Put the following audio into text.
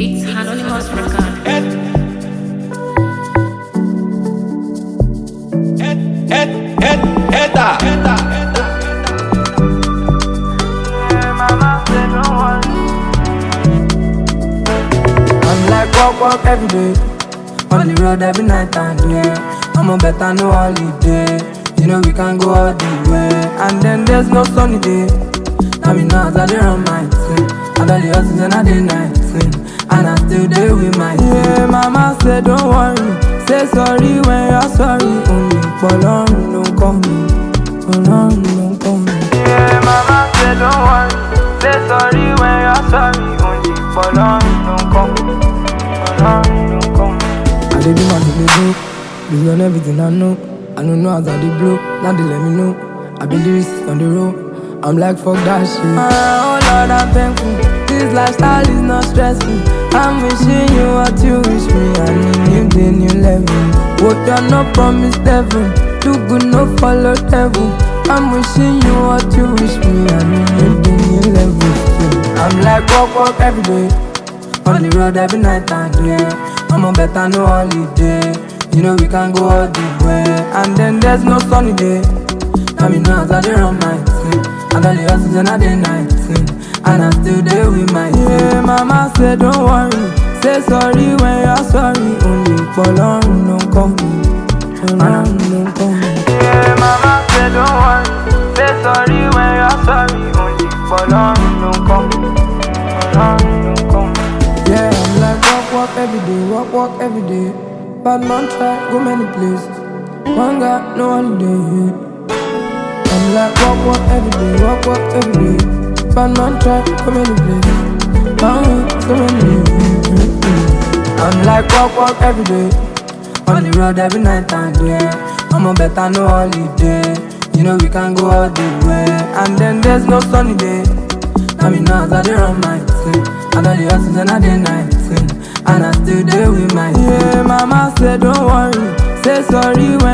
It's Anonymous Record. I'm like walk every day. On the road every night and day. I'm a better no holiday. You know we can go all the way. And then there's no sunny day. Now me know as I dey run my thing. I don't the hustles and I dey night thing. And I still dey with my thing. Yeah, mama say don't worry. Say sorry when you're sorry. Only for long don't call me. For long don't call me. Yeah, mama say don't worry. Say sorry when you're sorry. Only for long don't call me. For long don't call me. I dey do my thing, dey do. Based on everything I know. I don't know how that they blow. Now they let me know. I been the risk on the road. I'm like fuck that shit. Oh Lord, I'm thankful. This lifestyle is not stressful. I'm wishing you what you wish me. I need the new level. What you're not promised heaven. Do good, no follow devil. I'm wishing you what you wish me. I need the new level. I'm like walk every day. On the road every night and day. I'm a better no holiday. You know we can go all the way. And then there's no sunny day. Now me know as I dey run my thing. I don't the hustles and I dey night thing. And I still dey with my thing. Yeah, mama say don't worry. Say sorry when you're sorry. Only for long don't call me. For long don't call me. Yeah, mama say don't worry. Say sorry when you're sorry. Only for long don't call me. For long don't call me. Yeah, I'm like walk every day. Walk every day. Bad man try, go many places. One got no holiday. I'm like walk every day, walk every day. Bad man try, go many places. Found so many. I'm like walk every day. On the road every night and day. I'm a better no holiday. You know we can go all the way. And then there's no sunny day. Now me know as I dey run my thing. I know the hustles and I dey night thing. And I still dey with my thing. Yeah, mama say don't worry. Say sorry when